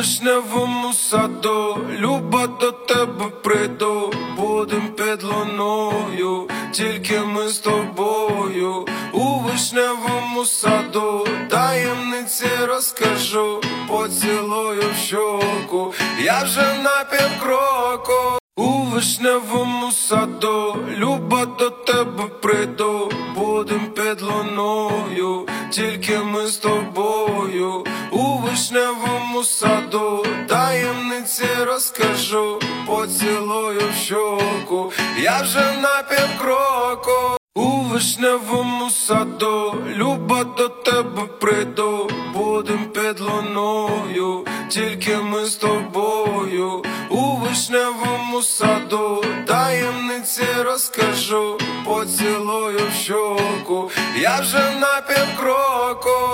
вишневому саду, люба, до тебе прийду, будем під луною, тільки ми з тобою. У вишневому саду таємниці розкажу, поцілую в щоку, я вже на півкроку. У вишневому саду, люба, до тебе прийду, будем під луною, тільки ми з тобою. У вишневому саду таємниці розкажу, поцілую в щоку, я вже на півкроку. У вишневому саду, люба, до тебе прийду, будем під луною, тільки ми з тобою. У вишневому саду таємниці розкажу, поцілую в щоку, я вже на півкроку.